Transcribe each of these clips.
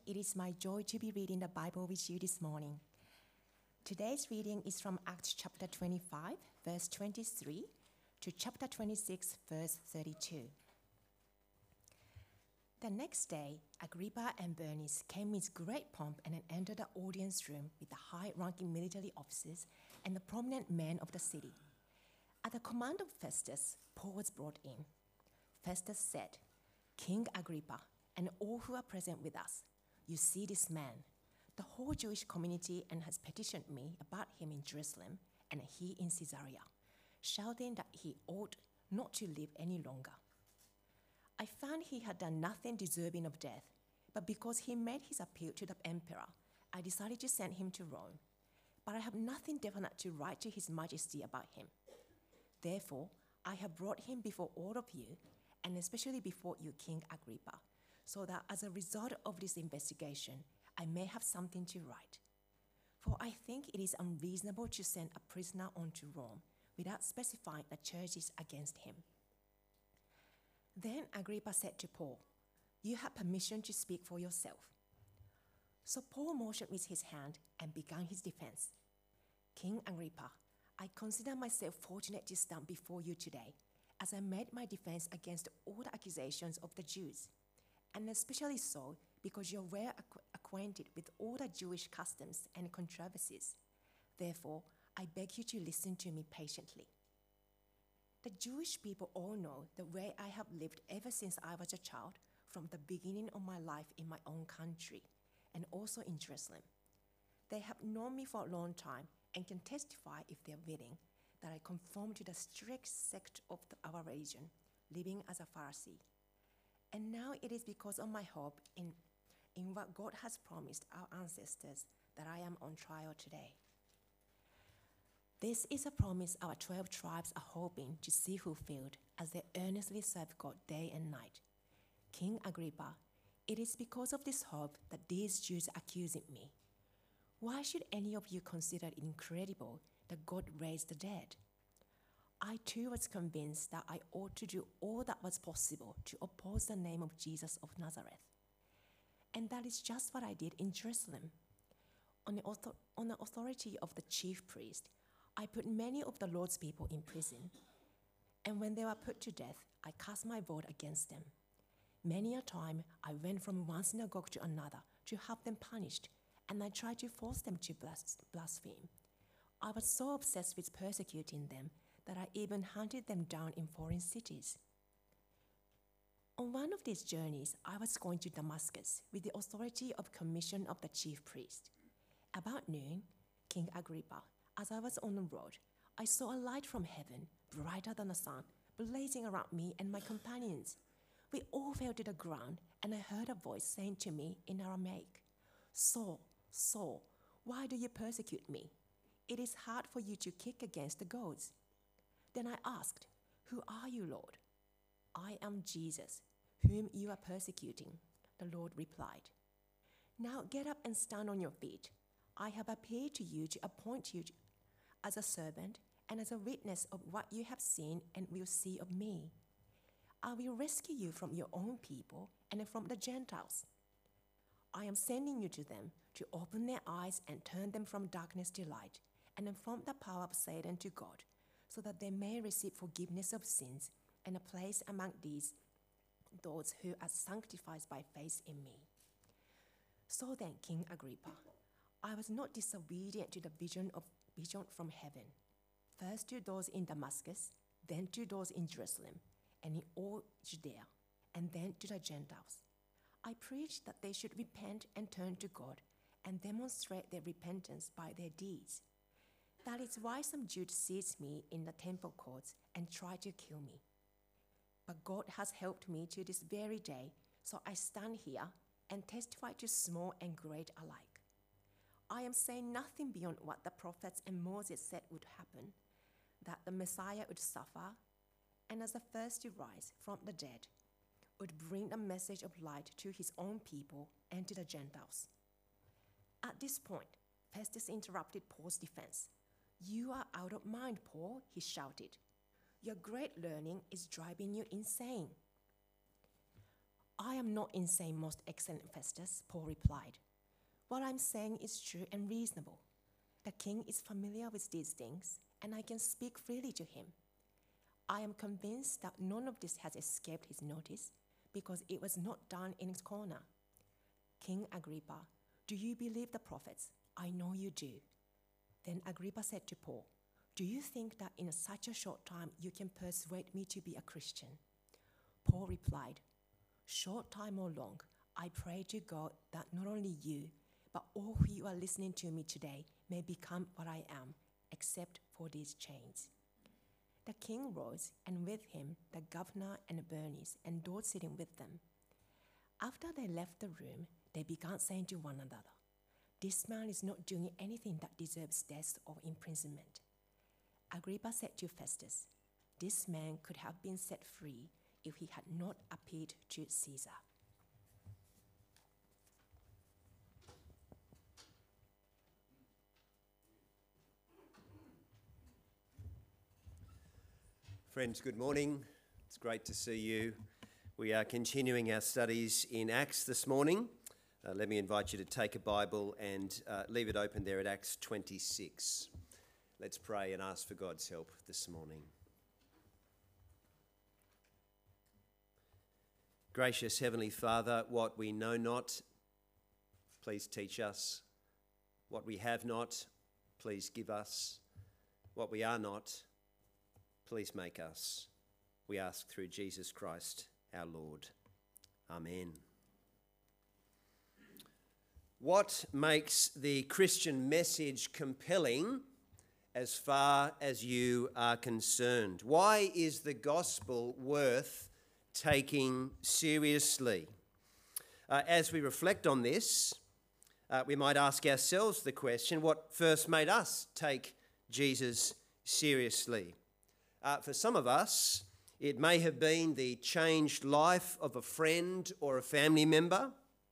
It is my joy to be reading the Bible with you this morning. Today's reading is from Acts chapter 25, verse 23, to chapter 26, verse 32. The next day, Agrippa and Bernice came with great pomp and entered the audience room with the high-ranking military officers and the prominent men of the city. At the command of Festus, Paul was brought in. Festus said, "King Agrippa, and all who are present with us, you see this man. The whole Jewish community has petitioned me about him in Jerusalem and he in Caesarea, shouting that he ought not to live any longer. I found he had done nothing deserving of death, but because he made his appeal to the emperor, I decided to send him to Rome. But I have nothing definite to write to His Majesty about him. Therefore, I have brought him before all of you, and especially before you, King Agrippa, so that as a result of this investigation, I may have something to write. For I think it is unreasonable to send a prisoner on to Rome without specifying the charges against him." Then Agrippa said to Paul, "You have permission to speak for yourself." So Paul motioned with his hand and began his defense. "King Agrippa, I consider myself fortunate to stand before you today, as I made my defense against all the accusations of the Jews, and especially so because you're well acquainted with all the Jewish customs and controversies. Therefore, I beg you to listen to me patiently. The Jewish people all know the way I have lived ever since I was a child, from the beginning of my life in my own country, and also in Jerusalem. They have known me for a long time and can testify, if they are willing, that I conform to the strict sect of our religion, living as a Pharisee. And now it is because of my hope in what God has promised our ancestors that I am on trial today. This is a promise our 12 tribes are hoping to see fulfilled as they earnestly serve God day and night. King Agrippa, it is because of this hope that these Jews are accusing me. Why should any of you consider it incredible that God raised the dead? I too was convinced that I ought to do all that was possible to oppose the name of Jesus of Nazareth. And that is just what I did in Jerusalem. On the authority of the chief priest, I put many of the Lord's people in prison. And when they were put to death, I cast my vote against them. Many a time I went from one synagogue to another to have them punished, and I tried to force them to blaspheme. I was so obsessed with persecuting them that I even hunted them down in foreign cities. On one of these journeys, I was going to Damascus with the authority of commission of the chief priest. About noon, King Agrippa, as I was on the road, I saw a light from heaven, brighter than the sun, blazing around me and my companions. We all fell to the ground, and I heard a voice saying to me in Aramaic, "Saul, Saul, why do you persecute me? It is hard for you to kick against the goads." Then I asked, "Who are you, Lord?" "I am Jesus, whom you are persecuting," the Lord replied. "Now get up and stand on your feet. I have appeared to you to appoint you as a servant and as a witness of what you have seen and will see of me. I will rescue you from your own people and from the Gentiles. I am sending you to them to open their eyes and turn them from darkness to light, and from the power of Satan to God, so that they may receive forgiveness of sins and a place among those who are sanctified by faith in me." So then, King Agrippa, I was not disobedient to the vision from heaven, first to those in Damascus, then to those in Jerusalem, and in all Judea, and then to the Gentiles. I preached that they should repent and turn to God and demonstrate their repentance by their deeds. That is why some Jews seized me in the temple courts and tried to kill me. But God has helped me to this very day, so I stand here and testify to small and great alike. I am saying nothing beyond what the prophets and Moses said would happen, that the Messiah would suffer, and as the first to rise from the dead, would bring a message of light to his own people and to the Gentiles. At this point, Festus interrupted Paul's defense. "You are out of mind, Paul," he shouted. "Your great learning is driving you insane." I am not insane, most excellent Festus, Paul replied. What I'm saying is true and reasonable. The king is familiar with these things, and I can speak freely to him. I am convinced that none of this has escaped his notice, because it was not done in his corner. King Agrippa, do you believe the prophets? I know you do. Then Agrippa said to Paul, do you think that in such a short time you can persuade me to be a Christian? Paul replied, short time or long, I pray to God that not only you, but all who are listening to me today may become what I am, except for these chains. The king rose, and with him the governor and Bernice, and those sitting with them. After they left the room, they began saying to one another, this man is not doing anything that deserves death or imprisonment. Agrippa said to Festus, this man could have been set free if he had not appealed to Caesar. Friends, good morning. It's great to see you. We are continuing our studies in Acts this morning. Let me invite you to take a Bible and leave it open there at Acts 26. Let's pray and ask for God's help this morning. Gracious Heavenly Father, what we know not, please teach us. What we have not, please give us. What we are not, please make us. We ask through Jesus Christ, our Lord. Amen. What makes the Christian message compelling as far as you are concerned? Why is the gospel worth taking seriously? As we reflect on this, we might ask ourselves the question, what first made us take Jesus seriously? For some of us, it may have been the changed life of a friend or a family member.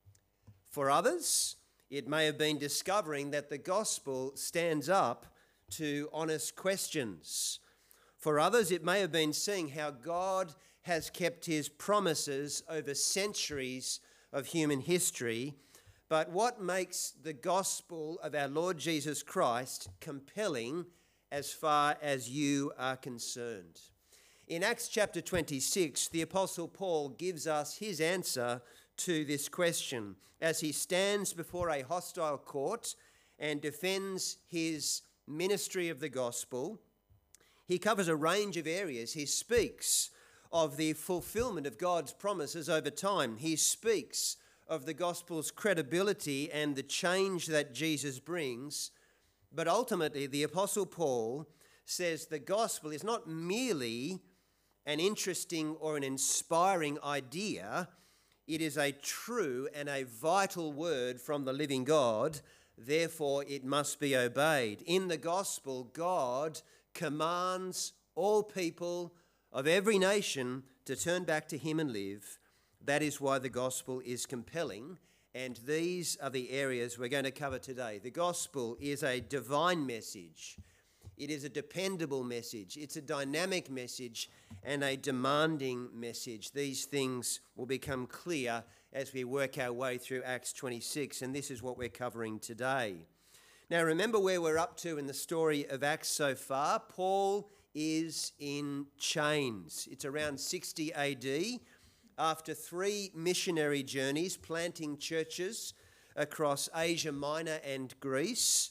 For others, it may have been discovering that the gospel stands up to honest questions. For others, it may have been seeing how God has kept his promises over centuries of human history. But what makes the gospel of our Lord Jesus Christ compelling as far as you are concerned? In Acts chapter 26, the Apostle Paul gives us his answer to this question as he stands before a hostile court and defends his ministry of the gospel. He covers a range of areas. He speaks of the fulfillment of God's promises over time. He speaks of the gospel's credibility and the change that Jesus brings. But ultimately, the Apostle Paul says the gospel is not merely an interesting or an inspiring idea. It is a true and a vital word from the living God. Therefore, it must be obeyed. In the gospel, God commands all people of every nation to turn back to him and live. That is why the gospel is compelling. And these are the areas we're going to cover today. The gospel is a divine message. It is a dependable message. It's a dynamic message and a demanding message. These things will become clear as we work our way through Acts 26, and this is what we're covering today. Now, remember where we're up to in the story of Acts so far. Paul is in chains. It's around 60 AD. After 3 missionary journeys planting churches across Asia Minor and Greece,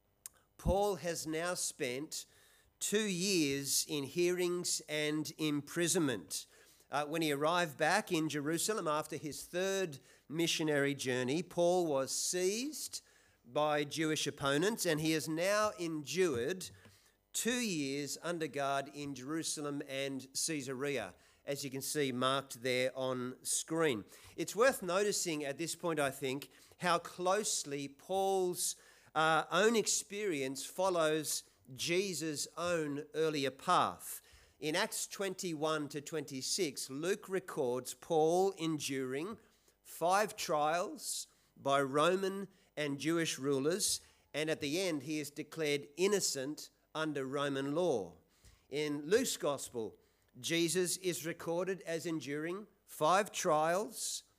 Paul has now spent 2 years in hearings and imprisonment. When he arrived back in Jerusalem after his 3rd missionary journey, Paul was seized by Jewish opponents, and he has now endured 2 years under guard in Jerusalem and Caesarea, as you can see marked there on screen. It's worth noticing at this point, I think, how closely Paul's own experience follows Jesus' own earlier path. In Acts 21 to 26, Luke records Paul enduring 5 trials by Roman and Jewish rulers, and at the end he is declared innocent under Roman law. In Luke's gospel, Jesus is recorded as enduring 5 trials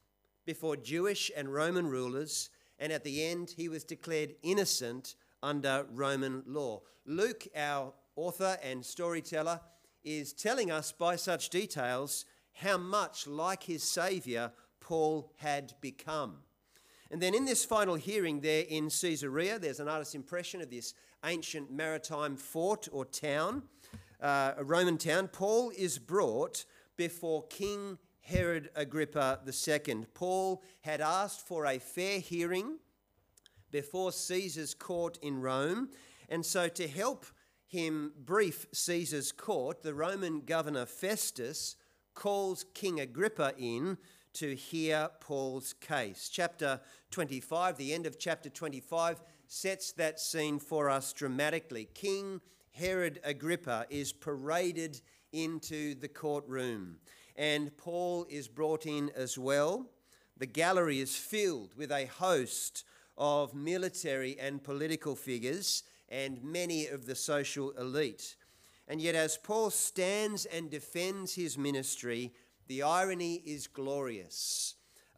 before Jewish and Roman rulers, and at the end he was declared innocent under Roman law. Luke, our author and storyteller, is telling us by such details how much like his Saviour Paul had become. And then in this final hearing there in Caesarea, there's an artist's impression of this ancient maritime fort or town, a Roman town. Paul is brought before King Herod Agrippa II. Paul had asked for a fair hearing before Caesar's court in Rome, and so to help him brief Caesar's court, the Roman governor Festus calls King Agrippa in to hear Paul's case. Chapter 25, the end of chapter 25, sets that scene for us dramatically. King Herod Agrippa is paraded into the courtroom, and Paul is brought in as well. The gallery is filled with a host of military and political figures and many of the social elite. And yet as Paul stands and defends his ministry, the irony is glorious.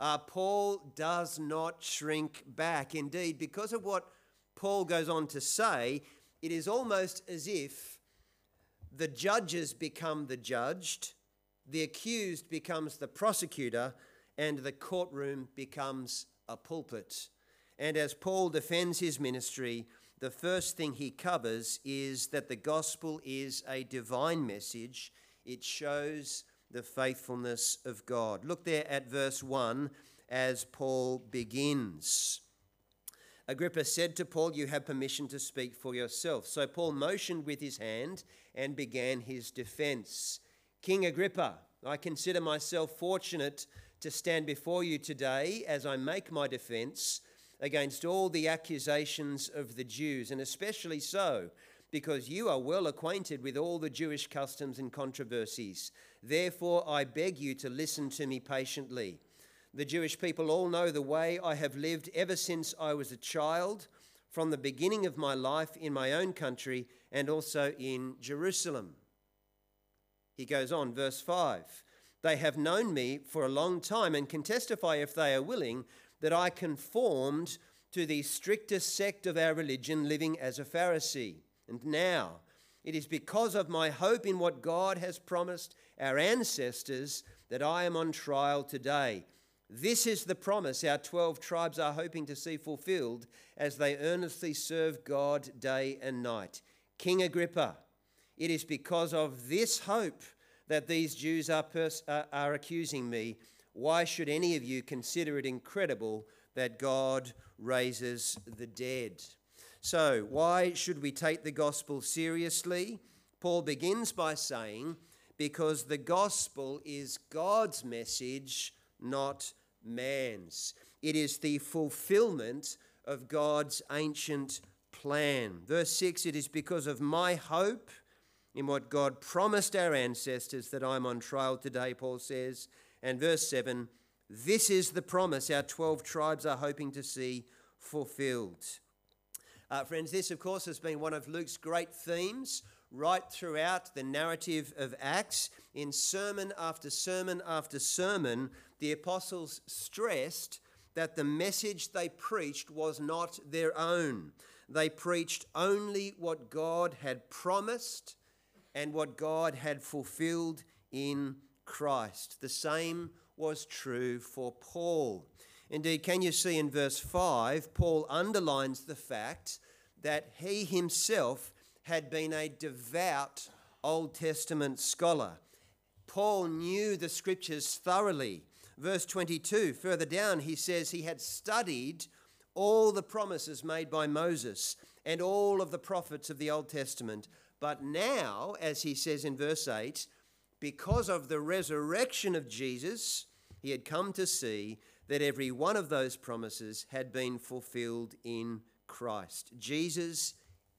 Paul does not shrink back. Indeed, because of what Paul goes on to say, it is almost as if the judges become the judged, the accused becomes the prosecutor, and the courtroom becomes a pulpit. And as Paul defends his ministry, the first thing he covers is that the gospel is a divine message. It shows the faithfulness of God. Look there at verse 1 as Paul begins. Agrippa said to Paul, "You have permission to speak for yourself." So Paul motioned with his hand and began his defense. "King Agrippa, I consider myself fortunate to stand before you today as I make my defense against all the accusations of the Jews, and especially so because you are well acquainted with all the Jewish customs and controversies. Therefore, I beg you to listen to me patiently. The Jewish people all know the way I have lived ever since I was a child, from the beginning of my life in my own country and also in Jerusalem." He goes on, verse 5. "They have known me for a long time and can testify, if they are willing, that I conformed to the strictest sect of our religion, living as a Pharisee. And now it is because of my hope in what God has promised our ancestors that I am on trial today. This is the promise our 12 tribes are hoping to see fulfilled as they earnestly serve God day and night. King Agrippa, it is because of this hope that these Jews are accusing me. Why should any of you consider it incredible that God raises the dead?" So, why should we take the gospel seriously? Paul begins by saying, because the gospel is God's message, not man's. It is the fulfillment of God's ancient plan. Verse 6, "It is because of my hope in what God promised our ancestors that I'm on trial today," Paul says. And verse 7, "This is the promise our 12 tribes are hoping to see fulfilled." Friends, this of course has been one of Luke's great themes right throughout the narrative of Acts. In sermon after sermon after sermon, the apostles stressed that the message they preached was not their own. They preached only what God had promised and what God had fulfilled in Christ. The same was true for Paul. Indeed, can you see in verse 5, Paul underlines the fact that he himself had been a devout Old Testament scholar. Paul knew the scriptures thoroughly. Verse 22, further down, he says he had studied all the promises made by Moses and all of the prophets of the Old Testament. But now, as he says in verse 8, because of the resurrection of Jesus, he had come to see that every one of those promises had been fulfilled in Christ. Jesus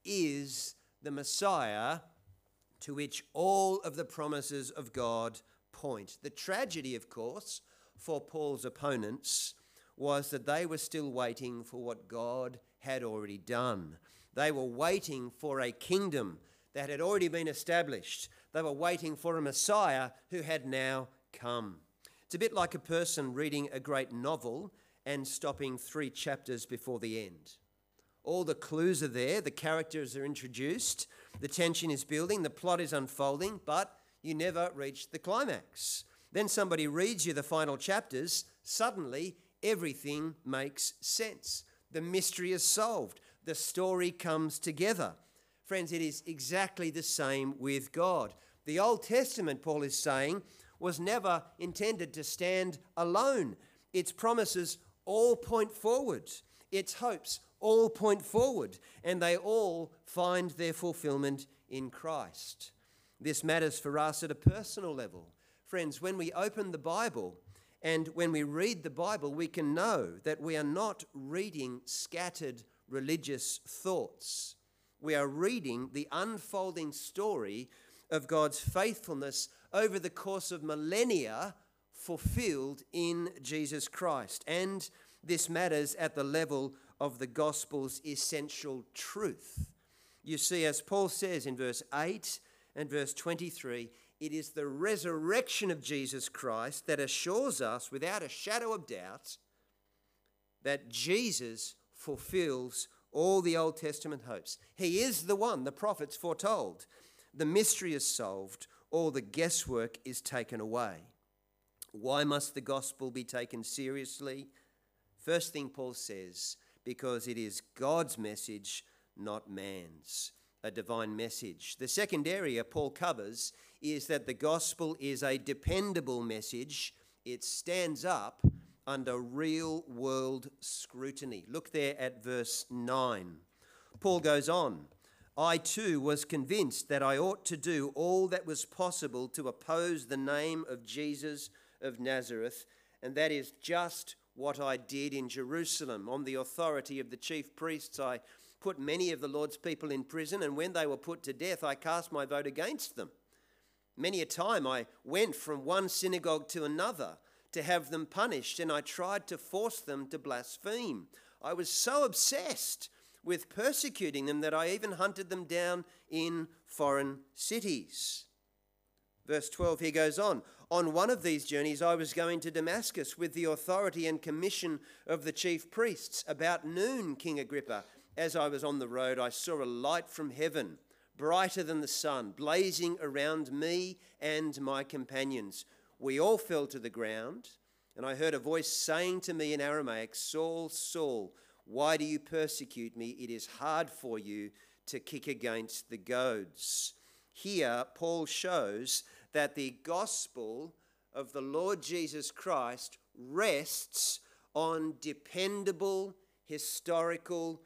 is the Messiah to which all of the promises of God point. The tragedy, of course, for Paul's opponents was that they were still waiting for what God had already done. They were waiting for a kingdom that had already been established. They were waiting for a Messiah who had now come. It's a bit like a person reading a great novel and stopping 3 chapters before the end. All the clues are there, the characters are introduced, the tension is building, the plot is unfolding, but you never reach the climax. Then somebody reads you the final chapters, suddenly everything makes sense. The mystery is solved. The story comes together. Friends, it is exactly the same with God. The Old Testament, Paul is saying, was never intended to stand alone. Its promises all point forward. Its hopes all point forward, and they all find their fulfillment in Christ. This matters for us at a personal level. Friends, when we open the Bible and when we read the Bible, we can know that we are not reading scattered religious thoughts. We are reading the unfolding story of God's faithfulness over the course of millennia fulfilled in Jesus Christ. And this matters at the level of the gospel's essential truth. You see, as Paul says in verse 8 and verse 23, it is the resurrection of Jesus Christ that assures us without a shadow of doubt that Jesus fulfills all the Old Testament hopes. He is the one the prophets foretold. The mystery is solved. All the guesswork is taken away. Why must the gospel be taken seriously? First thing Paul says, because it is God's message, not man's, a divine message. The second area Paul covers is that the gospel is a dependable message. It stands up under real-world scrutiny. Look there at verse 9. Paul goes on, I too was convinced that I ought to do all that was possible to oppose the name of Jesus of Nazareth, and that is just what I did in Jerusalem. On the authority of the chief priests, I put many of the Lord's people in prison, and when they were put to death, I cast my vote against them. Many a time I went from one synagogue to another to have them punished, and I tried to force them to blaspheme. I was so obsessed with persecuting them that I even hunted them down in foreign cities. Verse 12, he goes on one of these journeys I was going to Damascus with the authority and commission of the chief priests. About noon, King Agrippa, as I was on the road, I saw a light from heaven, brighter than the sun, blazing around me and my companions. We all fell to the ground, and I heard a voice saying to me in Aramaic, Saul, Saul, why do you persecute me? It is hard for you to kick against the goads. Here, Paul shows that the gospel of the Lord Jesus Christ rests on dependable historical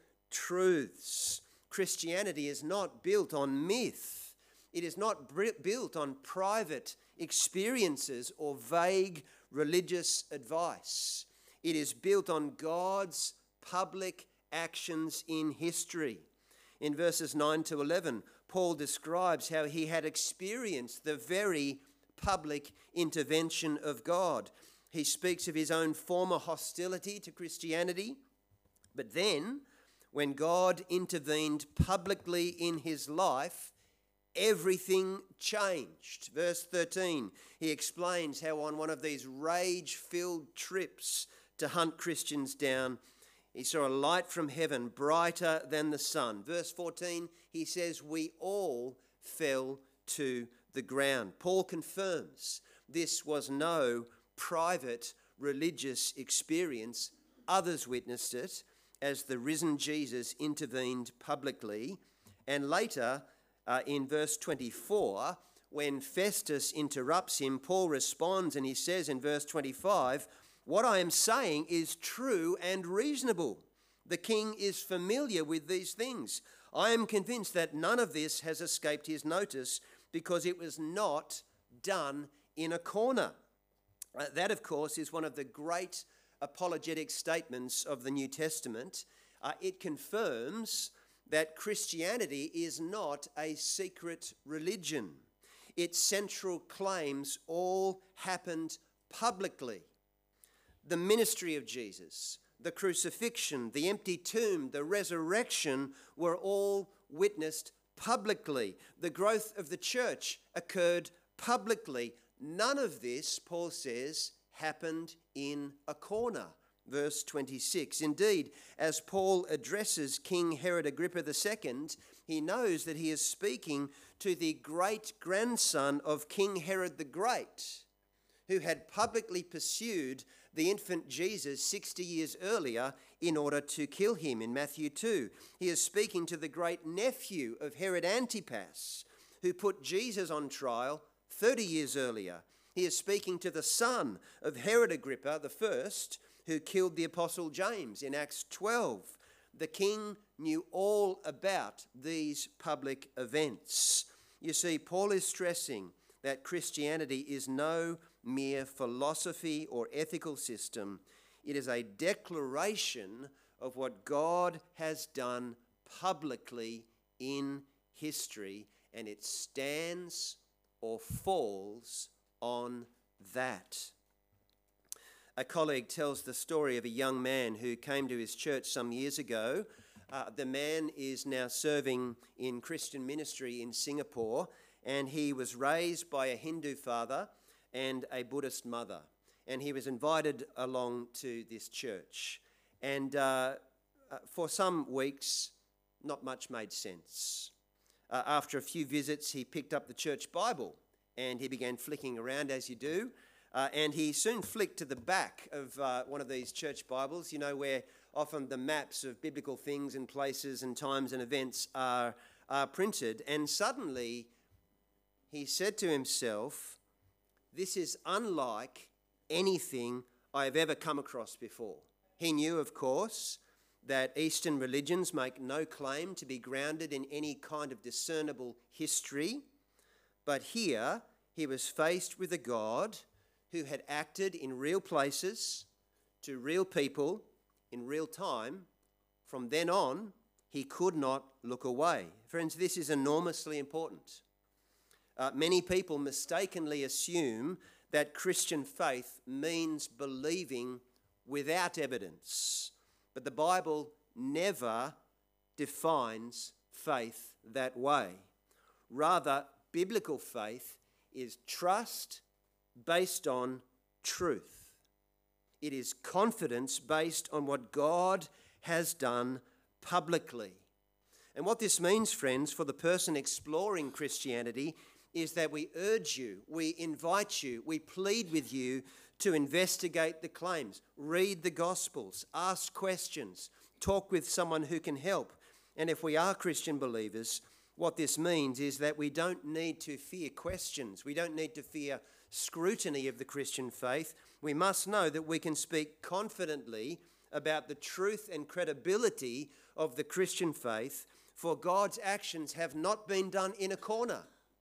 truths. Christianity is not built on myth. It is not built on private experiences or vague religious advice. It is built on God's public actions in history. In verses 9 to 11, Paul describes how he had experienced the very public intervention of God. He speaks of his own former hostility to Christianity, but then when God intervened publicly in his life, everything changed. Verse 13, he explains how on one of these rage-filled trips to hunt Christians down, he saw a light from heaven, brighter than the sun. Verse 14, he says, we all fell to the ground. Paul confirms this was no private religious experience. Others witnessed it as the risen Jesus intervened publicly. And later, in verse 24, when Festus interrupts him, Paul responds and he says in verse 25, what I am saying is true and reasonable. The king is familiar with these things. I am convinced that none of this has escaped his notice because it was not done in a corner. That, of course, is one of the great apologetic statements of the New Testament. It confirms that Christianity is not a secret religion. Its central claims all happened publicly. The ministry of Jesus, the crucifixion, the empty tomb, the resurrection were all witnessed publicly. The growth of the church occurred publicly. None of this, Paul says, happened in a corner. Verse 26. Indeed, as Paul addresses King Herod Agrippa II, he knows that he is speaking to the great-grandson of King Herod the Great, who had publicly pursued the infant Jesus 60 years earlier in order to kill him in Matthew 2. He is speaking to the great-nephew of Herod Antipas, who put Jesus on trial 30 years earlier. He is speaking to the son of Herod Agrippa I, who killed the Apostle James in Acts 12. The king knew all about these public events. You see, Paul is stressing that Christianity is no mere philosophy or ethical system. It is a declaration of what God has done publicly in history, and it stands or falls on that. A colleague tells the story of a young man who came to his church some years ago. The man is now serving in Christian ministry in Singapore, and he was raised by a Hindu father and a Buddhist mother. And he was invited along to this church. And for some weeks, not much made sense. After a few visits, he picked up the church Bible and he began flicking around as you do. And he soon flicked to the back of one of these church Bibles, you know, where often the maps of biblical things and places and times and events are printed. And suddenly he said to himself, "This is unlike anything I have ever come across before." He knew, of course, that Eastern religions make no claim to be grounded in any kind of discernible history. But here he was faced with a God who had acted in real places, to real people, in real time. From then on, he could not look away. Friends, this is enormously important. Many people mistakenly assume that Christian faith means believing without evidence. But the Bible never defines faith that way. Rather, biblical faith is trust based on truth. It is confidence based on what God has done publicly. And what this means, friends, for the person exploring Christianity is that we urge you, we invite you, we plead with you to investigate the claims, read the Gospels, ask questions, talk with someone who can help. And if we are Christian believers, what this means is that we don't need to fear questions. We don't need to fear scrutiny of the Christian faith. We must know that we can speak confidently about the truth and credibility of the Christian faith, for God's actions have not been done in a corner.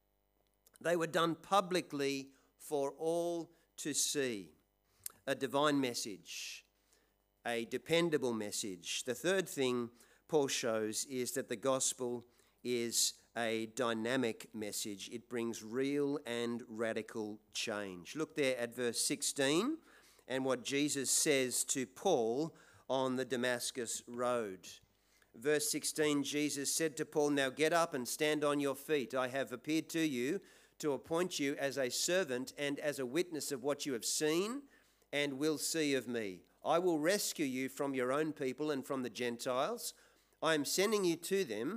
They were done publicly for all to see. A divine message, a dependable message. The third thing Paul shows is that the gospel is a dynamic message. It brings real and radical change. Look there at verse 16 and what Jesus says to Paul on the Damascus road. Verse 16, Jesus said to Paul, "Now get up and stand on your feet. I have appeared to you to appoint you as a servant and as a witness of what you have seen and will see of me. I will rescue you from your own people and from the Gentiles. I am sending you to them,"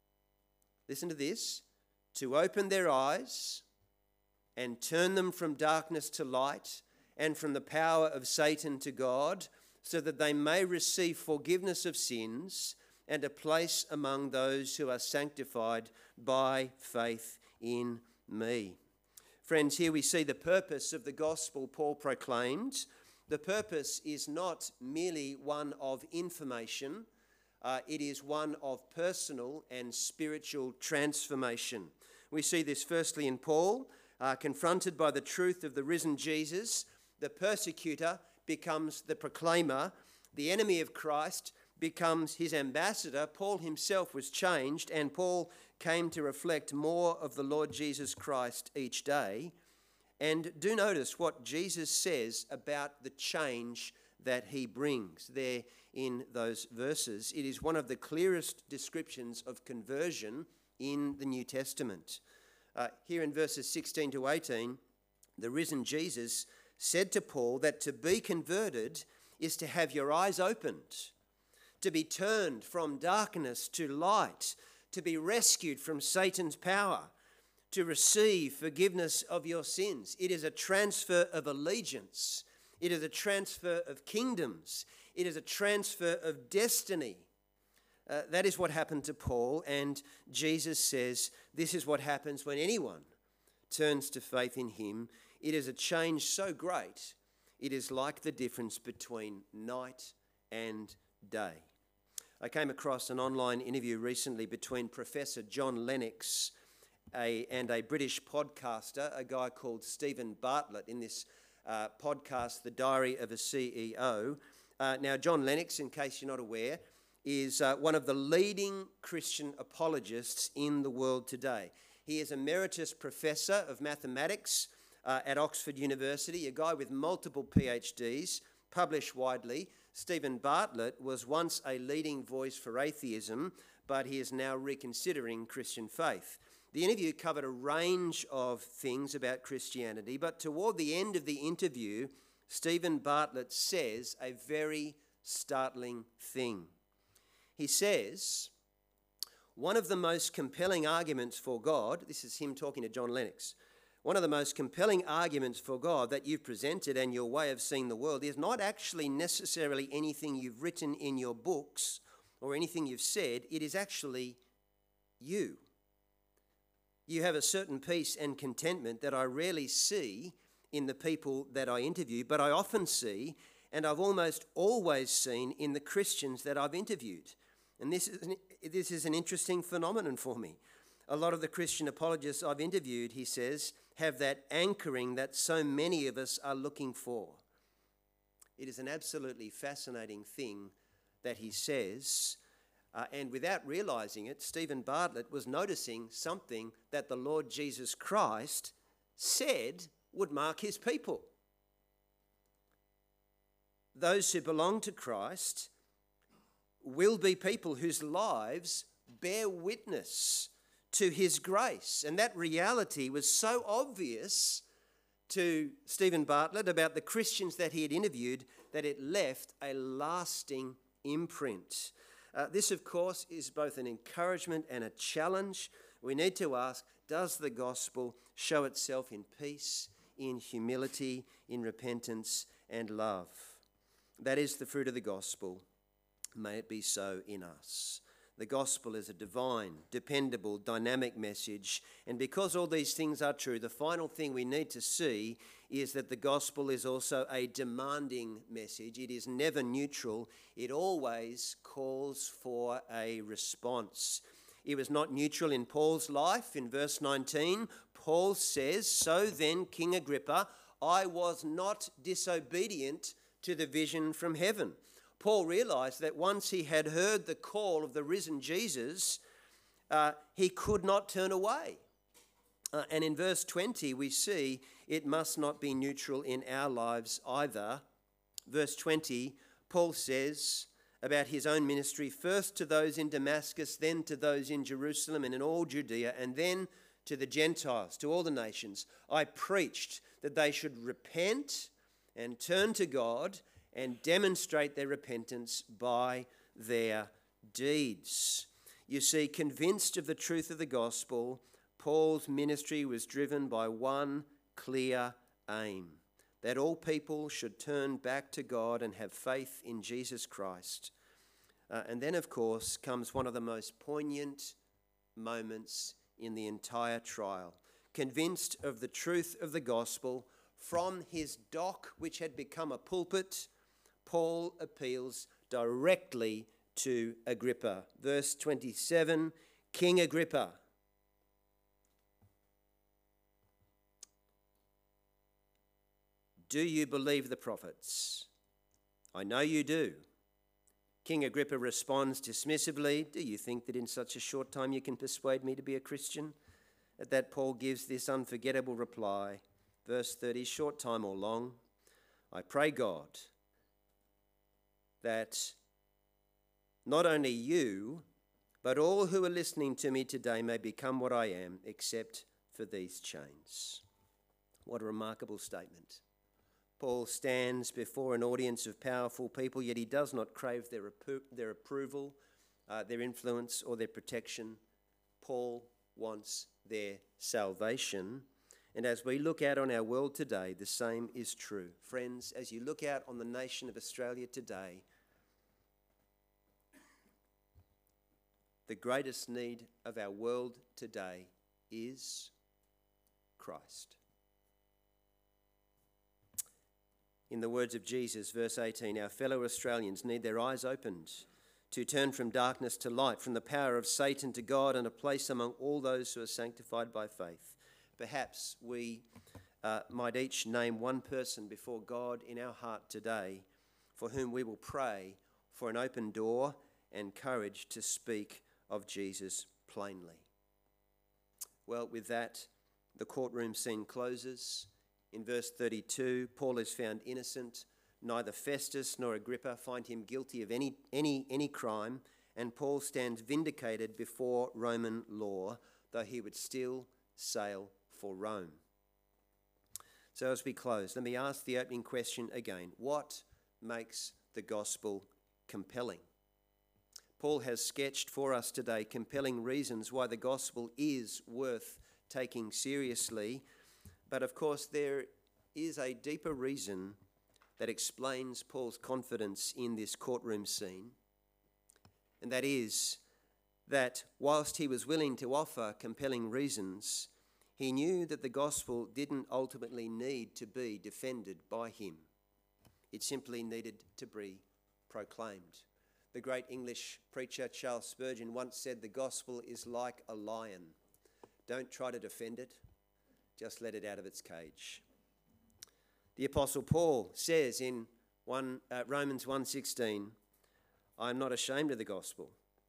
listen to this, "to open their eyes and turn them from darkness to light and from the power of Satan to God, so that they may receive forgiveness of sins and a place among those who are sanctified by faith in me." Friends, here we see the purpose of the gospel Paul proclaimed. The purpose is not merely one of information. It is one of personal and spiritual transformation. We see this firstly in Paul, confronted by the truth of the risen Jesus. The persecutor becomes the proclaimer. The enemy of Christ becomes his ambassador. Paul himself was changed, and Paul came to reflect more of the Lord Jesus Christ each day. And do notice what Jesus says about the change that he brings there in those verses. It is one of the clearest descriptions of conversion in the New Testament. Here in verses 16 to 18, the risen Jesus said to Paul that to be converted is to have your eyes opened, to be turned from darkness to light, to be rescued from Satan's power, to receive forgiveness of your sins. It is a transfer of allegiance. It is a transfer of kingdoms. It is a transfer of destiny. That is what happened to Paul, and Jesus says this is what happens when anyone turns to faith in him. It is a change so great, it is like the difference between night and day. I came across an online interview recently between Professor John Lennox and a British podcaster, a guy called Stephen Bartlett, in this podcast, The Diary of a CEO. Now, John Lennox, in case you're not aware, is one of the leading Christian apologists in the world today. He is Emeritus Professor of Mathematics at Oxford University, a guy with multiple PhDs, published widely. Stephen Bartlett was once a leading voice for atheism, but he is now reconsidering Christian faith. The interview covered a range of things about Christianity, but toward the end of the interview, Stephen Bartlett says a very startling thing. He says, one of the most compelling arguments for God, this is him talking to John Lennox, one of the most compelling arguments for God that you've presented and your way of seeing the world is not actually necessarily anything you've written in your books or anything you've said. It is actually you. You have a certain peace and contentment that I rarely see in the people that I interview, but I often see, and I've almost always seen in the Christians that I've interviewed. And this is an interesting phenomenon for me. A lot of the Christian apologists I've interviewed, he says, have that anchoring that so many of us are looking for. It is an absolutely fascinating thing that he says. And without realizing it, Stephen Bartlett was noticing something that the Lord Jesus Christ said would mark his people. Those who belong to Christ will be people whose lives bear witness to his grace. And that reality was so obvious to Stephen Bartlett about the Christians that he had interviewed that it left a lasting imprint. This, of course, is both an encouragement and a challenge. We need to ask, does the gospel show itself in peace, in humility, in repentance and love? That is the fruit of the gospel. May it be so in us. The gospel is a divine, dependable, dynamic message. And because all these things are true, the final thing we need to see is that the gospel is also a demanding message. It is never neutral. It always calls for a response. It was not neutral in Paul's life. In verse 19, Paul says, "So then, King Agrippa, I was not disobedient to the vision from heaven." Paul realized that once he had heard the call of the risen Jesus, he could not turn away. And in verse 20, we see it must not be neutral in our lives either. Verse 20, Paul says about his own ministry, first to those in Damascus, then to those in Jerusalem and in all Judea, and then to the Gentiles, to all the nations. I preached that they should repent and turn to God and demonstrate their repentance by their deeds. You see, convinced of the truth of the gospel, Paul's ministry was driven by one clear aim, that all people should turn back to God and have faith in Jesus Christ. And then, of course, comes one of the most poignant moments in the entire trial. Convinced of the truth of the gospel, from his dock, which had become a pulpit, Paul appeals directly to Agrippa. Verse 27, King Agrippa, do you believe the prophets? I know you do. King Agrippa responds dismissively, do you think that in such a short time you can persuade me to be a Christian? At that, Paul gives this unforgettable reply. Verse 30, short time or long, I pray God that not only you, but all who are listening to me today may become what I am, except for these chains. What a remarkable statement. Paul stands before an audience of powerful people, yet he does not crave their approval, their influence, or their protection. Paul wants their salvation. And as we look out on our world today, the same is true. Friends, as you look out on the nation of Australia today, the greatest need of our world today is Christ. In the words of Jesus, verse 18, our fellow Australians need their eyes opened to turn from darkness to light, from the power of Satan to God, and a place among all those who are sanctified by faith. Perhaps we might each name one person before God in our heart today for whom we will pray for an open door and courage to speak of Jesus plainly. Well, with that, the courtroom scene closes. In verse 32, Paul is found innocent. Neither Festus nor Agrippa find him guilty of any crime, and Paul stands vindicated before Roman law, though he would still sail for Rome. So as we close, let me ask the opening question again. What makes the gospel compelling? Paul has sketched for us today compelling reasons why the gospel is worth taking seriously. But of course, there is a deeper reason that explains Paul's confidence in this courtroom scene. And that is that whilst he was willing to offer compelling reasons, he knew that the gospel didn't ultimately need to be defended by him. It simply needed to be proclaimed. The great English preacher Charles Spurgeon once said, "The gospel is like a lion. Don't try to defend it, just let it out of its cage." The Apostle Paul says in Romans 1:16, "I am not ashamed of the gospel,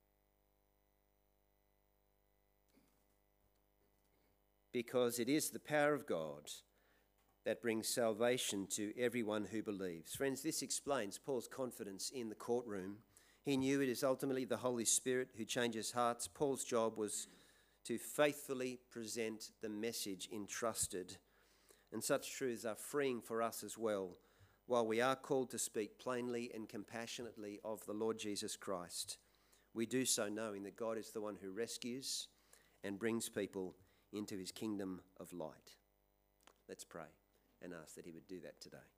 because it is the power of God that brings salvation to everyone who believes." Friends, this explains Paul's confidence in the courtroom. He knew it is ultimately the Holy Spirit who changes hearts. Paul's job was to faithfully present the message entrusted. And such truths are freeing for us as well, while we are called to speak plainly and compassionately of the Lord Jesus Christ. We do so knowing that God is the one who rescues and brings people into his kingdom of light. Let's pray and ask that he would do that today.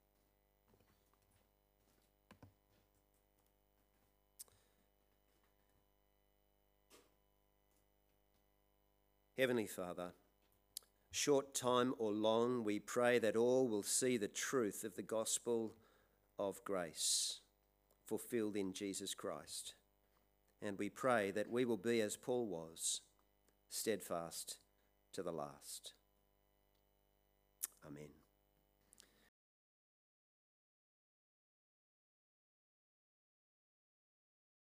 Heavenly Father, short time or long, we pray that all will see the truth of the gospel of grace fulfilled in Jesus Christ. And we pray that we will be as Paul was, steadfast to the last. Amen.